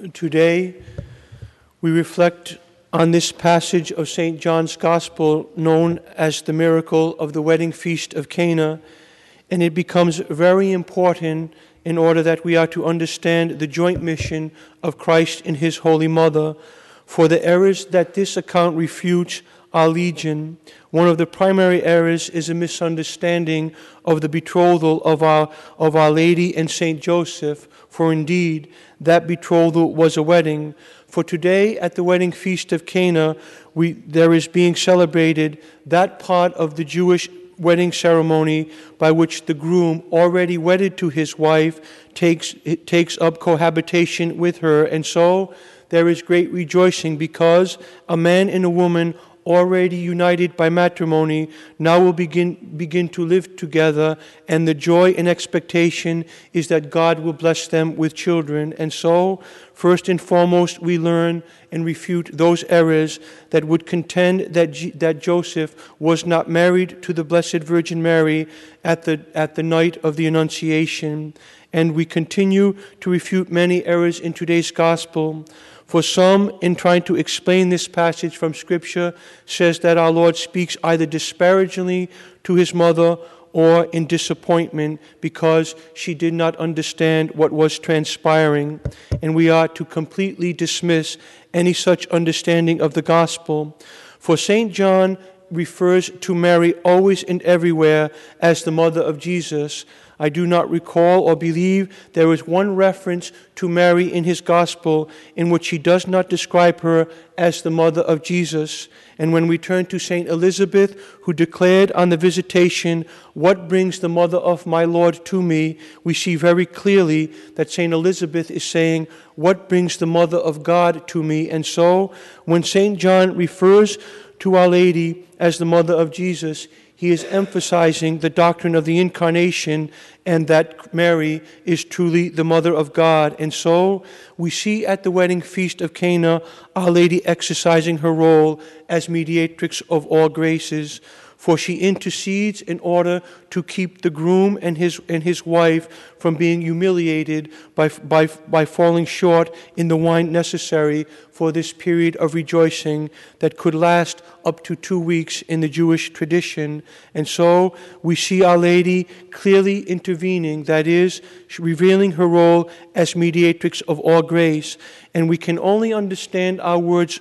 Today, we reflect on this passage of St. John's Gospel known as the miracle of the wedding feast of Cana, and it becomes very important in order that we are to understand the joint mission of Christ and His Holy Mother. For the errors that this account refutes are legion. One of the primary errors is a misunderstanding of the betrothal of Our Lady and Saint Joseph, for indeed that betrothal was a wedding. For today at the wedding feast of Cana, there is being celebrated that part of the Jewish wedding ceremony by which the groom, already wedded to his wife, takes up cohabitation with her. And so there is great rejoicing because a man and a woman already united by matrimony now will begin to live together, and the joy and expectation is that God will bless them with children. And so, first and foremost, we learn and refute those errors that would contend that Joseph was not married to the Blessed Virgin Mary at the night of the Annunciation. And we continue to refute many errors in today's Gospel. For some, in trying to explain this passage from Scripture, says that our Lord speaks either disparagingly to His mother or in disappointment because she did not understand what was transpiring. And we are to completely dismiss any such understanding of the Gospel. For St. John refers to Mary always and everywhere as the mother of Jesus. I do not recall or believe there is one reference to Mary in his Gospel in which he does not describe her as the mother of Jesus. And when we turn to St. Elizabeth, who declared on the Visitation, "What brings the mother of my Lord to me?" we see very clearly that St. Elizabeth is saying, "What brings the mother of God to me?" And so, when St. John refers to Our Lady as the mother of Jesus, he is emphasizing the doctrine of the Incarnation and that Mary is truly the mother of God. And so we see at the wedding feast of Cana Our Lady exercising her role as mediatrix of all graces. For she intercedes in order to keep the groom and his wife from being humiliated by falling short in the wine necessary for this period of rejoicing that could last up to 2 weeks in the Jewish tradition. And so we see Our Lady clearly intervening, that is, revealing her role as mediatrix of all grace. And we can only understand our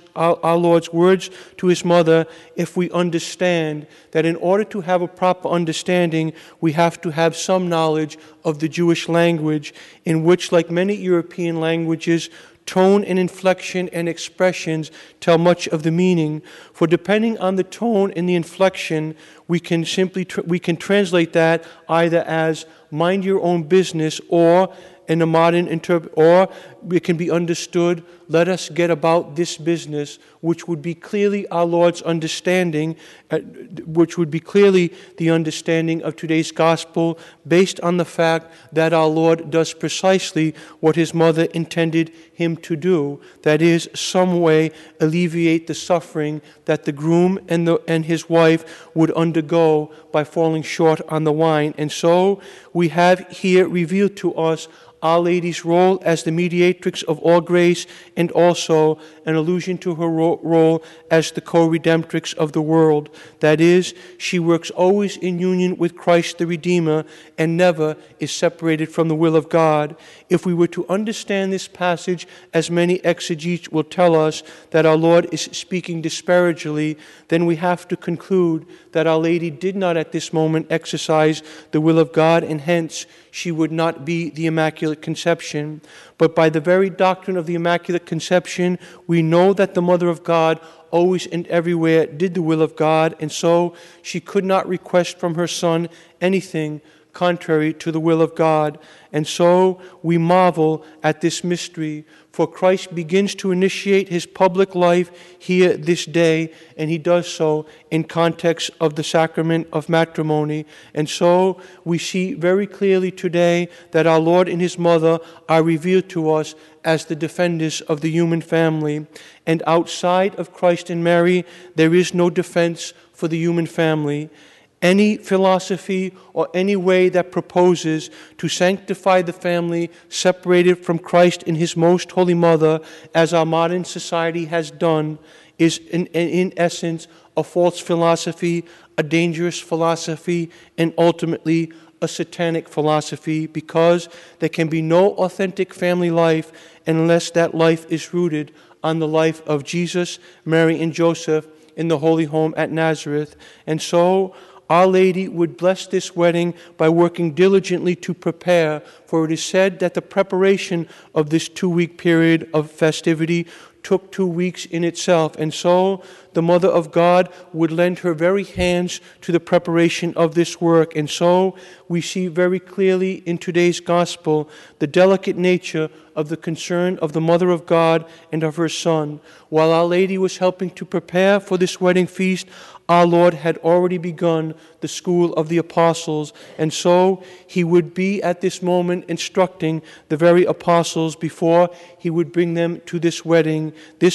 Lord's words to His mother if we understand that in order to have a proper understanding, we have to have some knowledge of the Jewish language, in which, like many European languages, tone and inflection and expressions tell much of the meaning. For depending on the tone and the inflection, we can translate that either as "mind your own business," or in a modern or it can be understood, "let us get about this business," which would be clearly our Lord's understanding, which would be clearly the understanding of today's Gospel, based on the fact that our Lord does precisely what His mother intended Him to do, that is, some way alleviate the suffering that the groom and his wife would undergo by falling short on the wine. And so we have here revealed to us Our Lady's role as the mediatrix of all grace, and also an allusion to her role as the co-redemptrix of the world. That is, she works always in union with Christ the Redeemer and never is separated from the will of God. If we were to understand this passage, as many exegetes will tell us, that our Lord is speaking disparagingly, then we have to conclude that Our Lady did not at this moment exercise the will of God, and hence she would not be the Immaculate Conception. But by the very doctrine of the Immaculate Conception, we know that the Mother of God always and everywhere did the will of God, and so she could not request from her Son anything contrary to the will of God. And so we marvel at this mystery, for Christ begins to initiate His public life here this day, and He does so in context of the sacrament of matrimony. And so we see very clearly today that our Lord and His mother are revealed to us as the defenders of the human family. And outside of Christ and Mary, there is no defense for the human family. any philosophy or any way that proposes to sanctify the family separated from Christ in His most holy mother, as our modern society has done, is in essence a false philosophy, a dangerous philosophy, and ultimately a satanic philosophy, because there can be no authentic family life unless that life is rooted on the life of Jesus, Mary, and Joseph in the holy home at Nazareth. And so Our Lady would bless this wedding by working diligently to prepare, for it is said that the preparation of this 2-week period of festivity took 2 weeks in itself. And so the Mother of God would lend her very hands to the preparation of this work. And so we see very clearly in today's gospel the delicate nature of the concern of the Mother of God and of her Son. While Our Lady was helping to prepare for this wedding feast, our Lord had already begun the school of the apostles, and so He would be at this moment instructing the very apostles before He would bring them to this wedding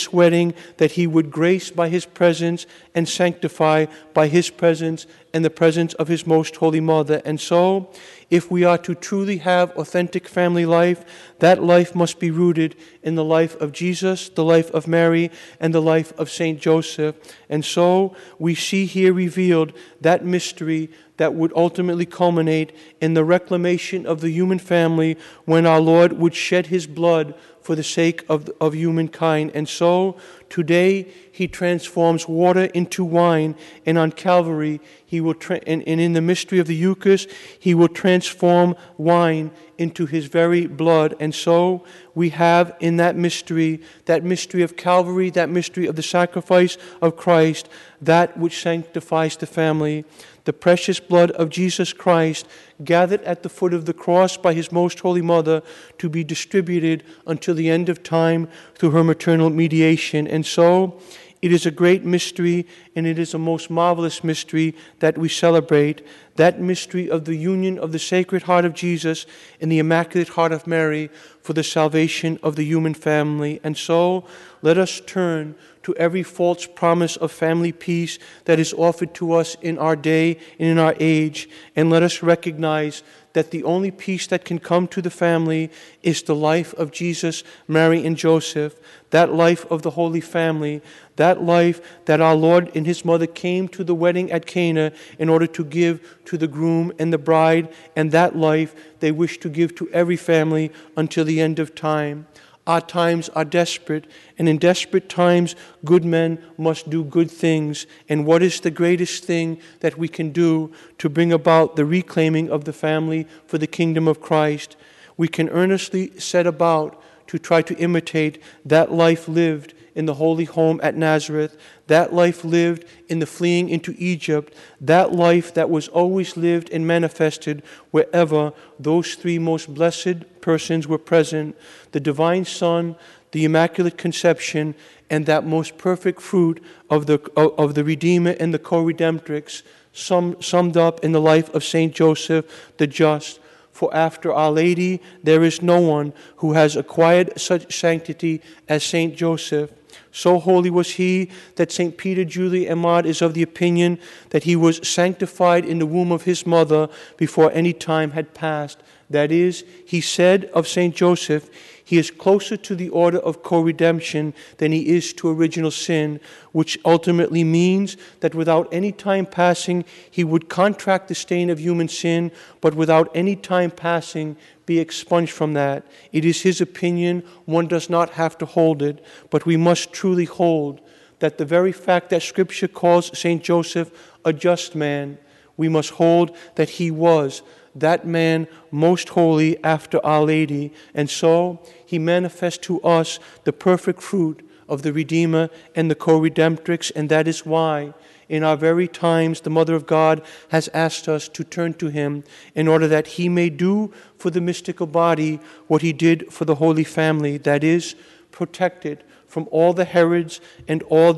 that He would grace by His presence and sanctify by His presence and the presence of His most holy mother. And so, if we are to truly have authentic family life, that life must be rooted in the life of Jesus, the life of Mary, and the life of Saint Joseph. And so we see here revealed that mystery that would ultimately culminate in the reclamation of the human family when our Lord would shed His blood for the sake of humankind. And so today He transforms water into wine, and on Calvary He will and in the mystery of the Eucharist He will transform wine into His very blood. And so we have in that mystery of Calvary, that mystery of the sacrifice of Christ, that which sanctifies the family. The precious blood of Jesus Christ, gathered at the foot of the cross by His most holy mother, to be distributed until the end of time through her maternal mediation. And so it is a great mystery, and it is a most marvelous mystery that we celebrate, that mystery of the union of the Sacred Heart of Jesus and the Immaculate Heart of Mary for the salvation of the human family. And so let us turn to every false promise of family peace that is offered to us in our day and in our age, and let us recognize that the only peace that can come to the family is the life of Jesus, Mary, and Joseph, that life of the Holy Family, that life that our Lord and His mother came to the wedding at Cana in order to give to the groom and the bride, and that life they wish to give to every family until the end of time. Our times are desperate, and in desperate times, good men must do good things. And what is the greatest thing that we can do to bring about the reclaiming of the family for the kingdom of Christ? We can earnestly set about to try to imitate that life lived in the holy home at Nazareth, that life lived in the fleeing into Egypt, that life that was always lived and manifested wherever those 3 most blessed persons were present: the Divine Son, the Immaculate Conception, and that most perfect fruit of the Redeemer and the co-redemptrix, summed up in the life of Saint Joseph the Just. For after Our Lady, there is no one who has acquired such sanctity as Saint Joseph. So holy was he that St. Peter Julius Eymard is of the opinion that he was sanctified in the womb of his mother before any time had passed. That is, he said of St. Joseph, he is closer to the order of co-redemption than he is to original sin, which ultimately means that without any time passing, he would contract the stain of human sin, but without any time passing, be expunged from that. It is his opinion. One does not have to hold it, but we must truly hold that the very fact that Scripture calls St. Joseph a just man, we must hold that he was that man most holy after Our Lady, and so he manifests to us the perfect fruit of the Redeemer and the co-redemptrix, and that is why in our very times the Mother of God has asked us to turn to Him in order that He may do for the mystical body what He did for the Holy Family, that is, protect it from all the Herods and all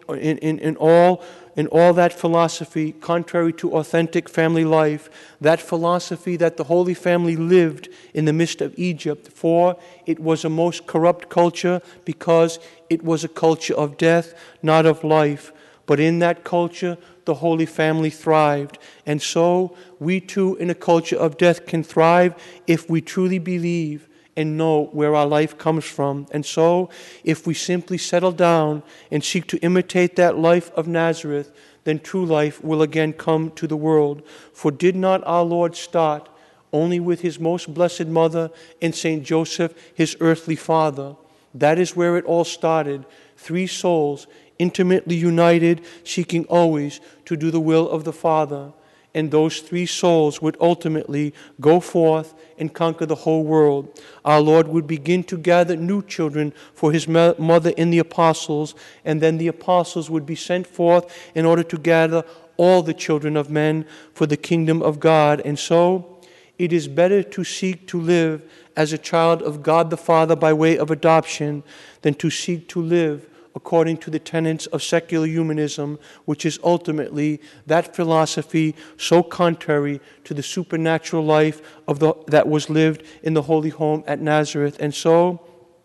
that philosophy contrary to authentic family life, that philosophy that the Holy Family lived in the midst of Egypt, for it was a most corrupt culture because it was a culture of death, not of life. But in that culture, the Holy Family thrived. And so we too in a culture of death can thrive if we truly believe and know where our life comes from. And so if we simply settle down and seek to imitate that life of Nazareth, then true life will again come to the world. For did not our Lord start only with his most blessed mother and Saint Joseph, his earthly father? That is where it all started. Three souls intimately united, seeking always to do the will of the Father. And those three souls would ultimately go forth and conquer the whole world. Our Lord would begin to gather new children for his mother in the apostles, and then the apostles would be sent forth in order to gather all the children of men for the kingdom of God. And so it is better to seek to live as a child of God the Father by way of adoption than to seek to live according to the tenets of secular humanism, which is ultimately that philosophy so contrary to the supernatural life that was lived in the holy home at Nazareth. And so,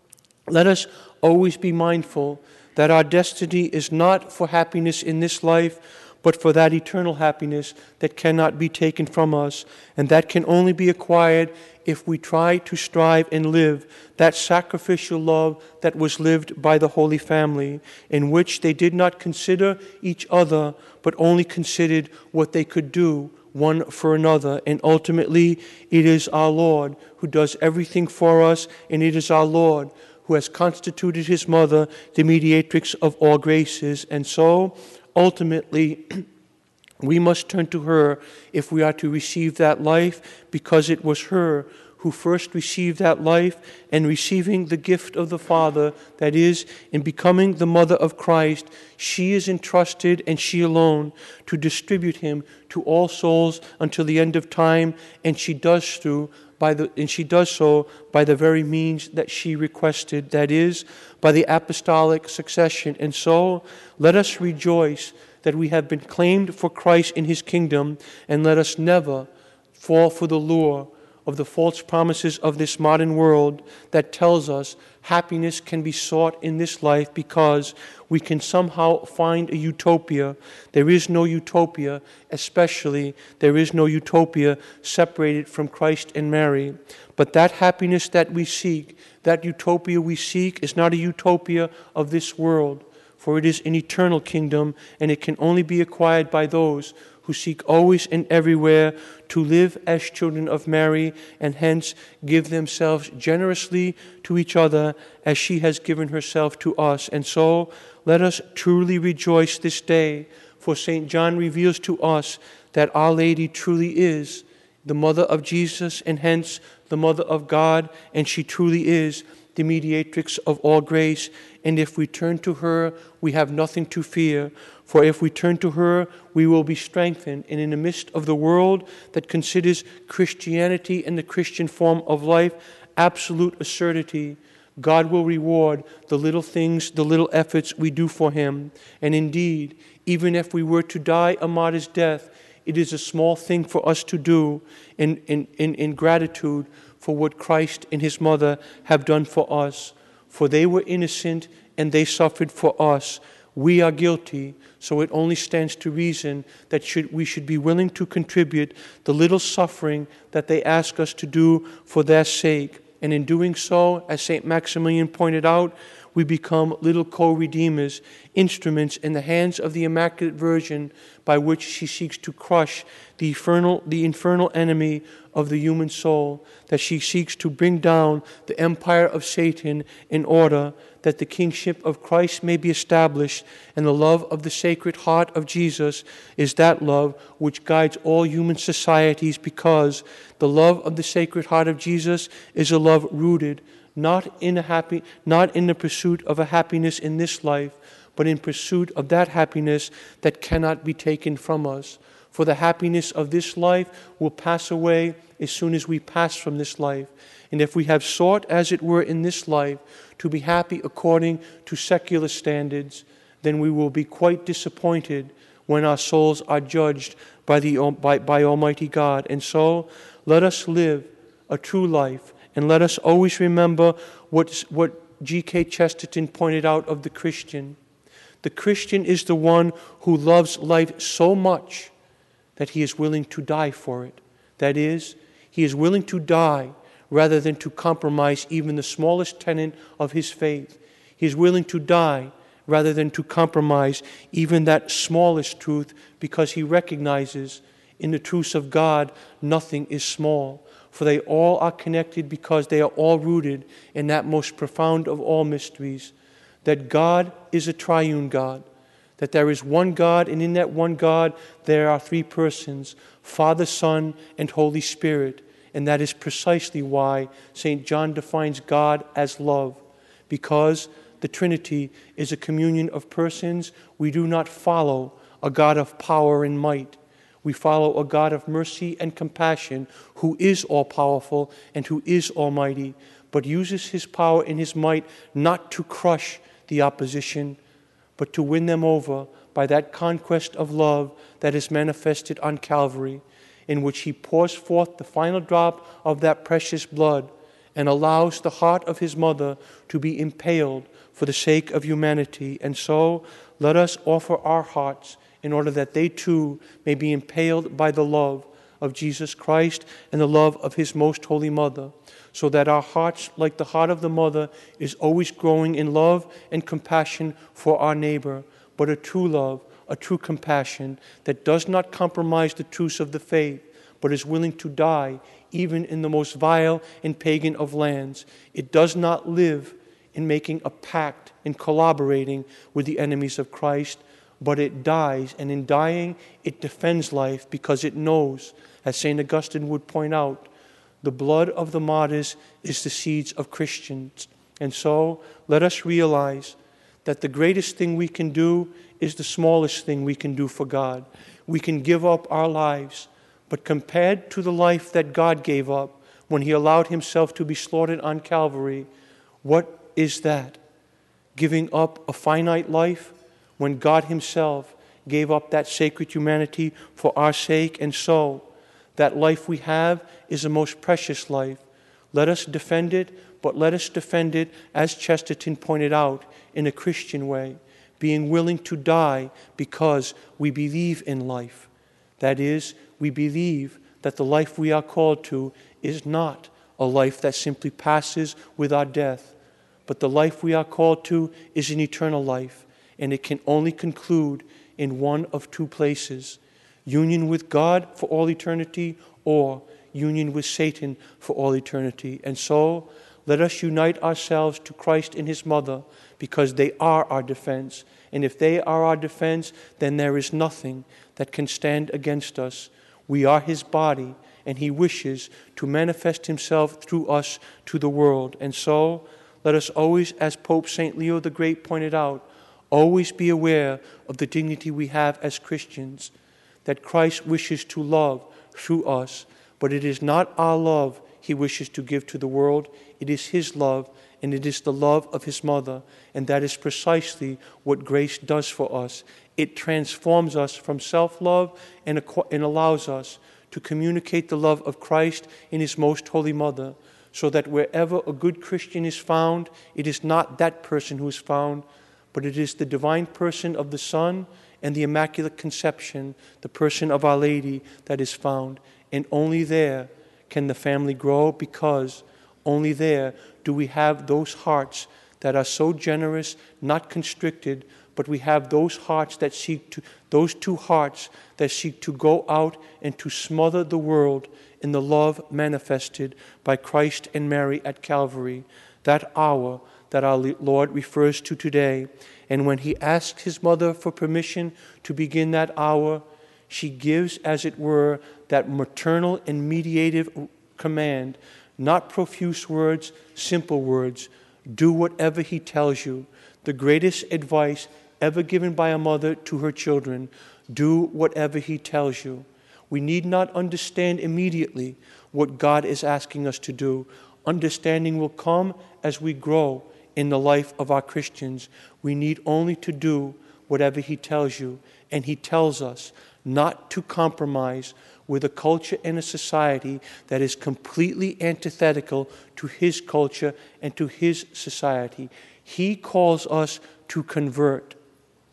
let us always be mindful that our destiny is not for happiness in this life, but for that eternal happiness that cannot be taken from us, and that can only be acquired if we try to strive and live that sacrificial love that was lived by the Holy Family, in which they did not consider each other, but only considered what they could do one for another. And ultimately, it is our Lord who does everything for us, and it is our Lord who has constituted his mother the mediatrix of all graces. And so, ultimately, we must turn to her if we are to receive that life, because it was her who first received that life, and receiving the gift of the Father, that is, in becoming the mother of Christ, she is entrusted, and she alone, to distribute him to all souls until the end of time, and she does so by the very means that she requested, that is, by the apostolic succession. And so, let us rejoice that we have been claimed for Christ in his kingdom, and let us never fall for the lure of the false promises of this modern world that tells us happiness can be sought in this life because we can somehow find a utopia. There is no utopia, especially there is no utopia separated from Christ and Mary. But that happiness that we seek, that utopia we seek, is not a utopia of this world, for it is an eternal kingdom, and it can only be acquired by those who seek always and everywhere to live as children of Mary, and hence give themselves generously to each other as she has given herself to us. And so let us truly rejoice this day, for St. John reveals to us that Our Lady truly is the mother of Jesus, and hence the mother of God, and she truly is the mediatrix of all grace. And if we turn to her, we have nothing to fear. For if we turn to her, we will be strengthened. And in the midst of the world that considers Christianity and the Christian form of life absolute absurdity, God will reward the little things, the little efforts we do for him. And indeed, even if we were to die a martyr's death, it is a small thing for us to do in gratitude for what Christ and his mother have done for us. For they were innocent and they suffered for us. We are guilty, so it only stands to reason that we should be willing to contribute the little suffering that they ask us to do for their sake. And in doing so, as St. Maximilian pointed out, we become little co-redeemers, instruments in the hands of the Immaculate Virgin by which she seeks to crush the infernal enemy of the human soul, that she seeks to bring down the empire of Satan in order that the kingship of Christ may be established. And the love of the Sacred Heart of Jesus is that love which guides all human societies, because the love of the Sacred Heart of Jesus is a love rooted not in the pursuit of a happiness in this life, but in pursuit of that happiness that cannot be taken from us. For the happiness of this life will pass away as soon as we pass from this life. And if we have sought, as it were, in this life to be happy according to secular standards, then we will be quite disappointed when our souls are judged by Almighty God. And so, let us live a true life, and let us always remember what G.K. Chesterton pointed out of the Christian, The Christian is the one who loves life so much that he is willing to die for it. That is, he is willing to die rather than to compromise even the smallest tenet of his faith. He is willing to die rather than to compromise even that smallest truth, because he recognizes in the truths of God nothing is small, for they all are connected because they are all rooted in that most profound of all mysteries, that God is a triune God, that there is one God, and in that one God there are three persons, Father, Son, and Holy Spirit. And that is precisely why St. John defines God as love, because the Trinity is a communion of persons. We do not follow a God of power and might. We follow a God of mercy and compassion, who is all-powerful and who is almighty, but uses his power and his might not to crush the opposition, but to win them over by that conquest of love that is manifested on Calvary, in which he pours forth the final drop of that precious blood and allows the heart of his mother to be impaled for the sake of humanity. And so let us offer our hearts in order that they too may be impaled by the love of Jesus Christ and the love of his most holy mother, so that our hearts, like the heart of the mother, is always growing in love and compassion for our neighbor, but a true love, a true compassion that does not compromise the truths of the faith, but is willing to die even in the most vile and pagan of lands. It does not live in making a pact and collaborating with the enemies of Christ, but it dies, and in dying it defends life, because it knows, as St. Augustine would point out, the blood of the martyrs is the seeds of Christians. And so let us realize that the greatest thing we can do is the smallest thing we can do for God. We can give up our lives, but compared to the life that God gave up when he allowed himself to be slaughtered on Calvary, what is that? Giving up a finite life when God himself gave up that sacred humanity for our sake. And so that life we have is a most precious life. Let us defend it, but let us defend it, as Chesterton pointed out, in a Christian way, being willing to die because we believe in life. That is, we believe that the life we are called to is not a life that simply passes with our death, but the life we are called to is an eternal life, and it can only conclude in one of two places: union with God for all eternity, or union with Satan for all eternity. And so let us unite ourselves to Christ and his mother, because they are our defense. And if they are our defense, then there is nothing that can stand against us. We are his body, and he wishes to manifest himself through us to the world. And so let us always, as Pope St. Leo the Great pointed out, always be aware of the dignity we have as Christians, that Christ wishes to love through us, but it is not our love he wishes to give to the world. It is his love, and it is the love of his mother, and that is precisely what grace does for us. It transforms us from self-love and allows us to communicate the love of Christ in his most holy mother, so that wherever a good Christian is found, it is not that person who is found, but it is the divine person of the Son and the Immaculate Conception, the person of Our Lady, that is found. And only there can the family grow, because only there do we have those hearts that are so generous, not constricted, but we have those hearts that seek to, those two hearts that seek to go out and to smother the world in the love manifested by Christ and Mary at Calvary, that hour that our Lord refers to today. And when he asks his mother for permission to begin that hour, she gives, as it were, that maternal and mediative command, not profuse words, simple words. Do whatever he tells you. The greatest advice ever given by a mother to her children: do whatever he tells you. We need not understand immediately what God is asking us to do. Understanding will come as we grow in the life of our Christians. We need only to do whatever he tells you. And he tells us not to compromise with a culture and a society that is completely antithetical to his culture and to his society. He calls us to convert.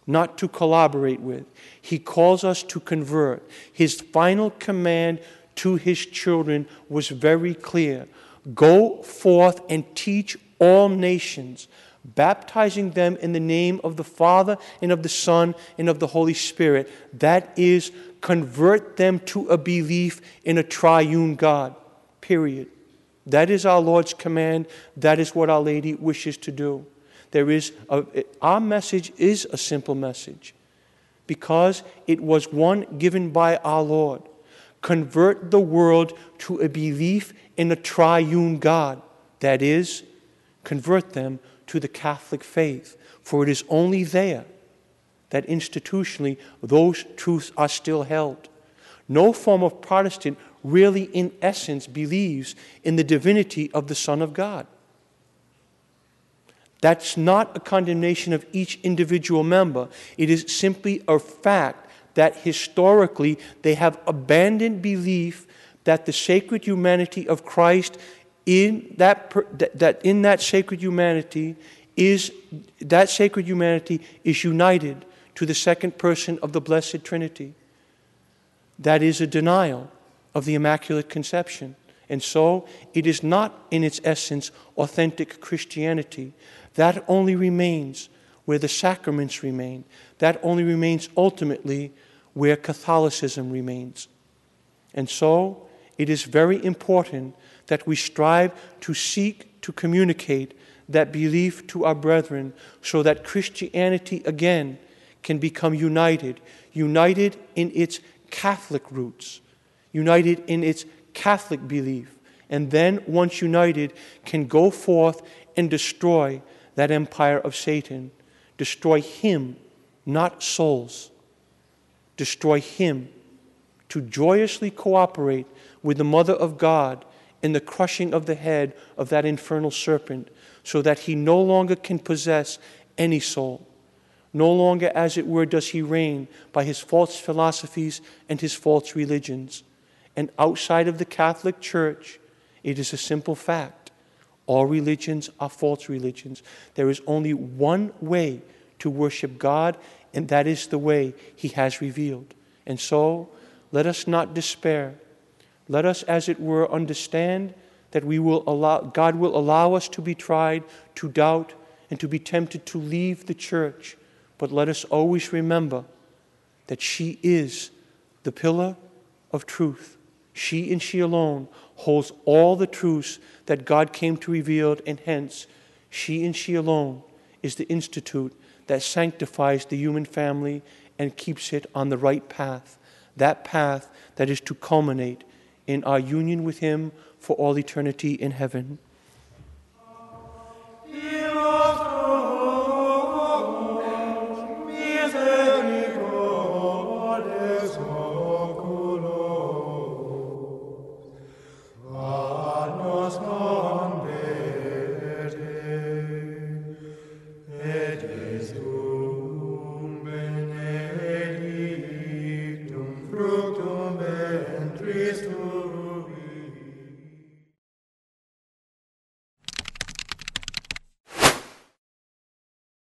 not to collaborate with. He calls us to convert. His final command to his children was very clear. Go forth and teach all nations, baptizing them in the name of the Father and of the Son and of the Holy Spirit. That is, convert them to a belief in a triune God. Period. That is our Lord's command. That is what Our Lady wishes to do. Our message is a simple message because it was one given by our Lord. Convert the world to a belief in a triune God. That is, convert them to the Catholic faith. For it is only there that institutionally those truths are still held. No form of Protestant really in essence believes in the divinity of the Son of God. That's not a condemnation of each individual member. It is simply a fact that historically they have abandoned belief that the sacred humanity of Christ that sacred humanity is united to the second person of the Blessed Trinity. That is a denial of the Immaculate Conception. And so it is not in its essence authentic Christianity. That only remains where the sacraments remain. That only remains ultimately where Catholicism remains. And so it is very important that we strive to seek to communicate that belief to our brethren so that Christianity again can become united in its Catholic roots, united in its Catholic belief, and then, once united, can go forth and destroy that empire of Satan. Destroy him, not souls. Destroy him, to joyously cooperate with the Mother of God in the crushing of the head of that infernal serpent, so that he no longer can possess any soul. No longer, as it were, does he reign by his false philosophies and his false religions. And outside of the Catholic Church, it is a simple fact. All religions are false religions. There is only one way to worship God, and that is the way he has revealed. And so, let us not despair. Let us, as it were, understand that God will allow us to be tried, to doubt, and to be tempted to leave the church. But let us always remember that she is the pillar of truth. She and she alone holds all the truths that God came to reveal, and hence, she and she alone is the institute that sanctifies the human family and keeps it on the right path. That path that is to culminate in our union with him for all eternity in heaven.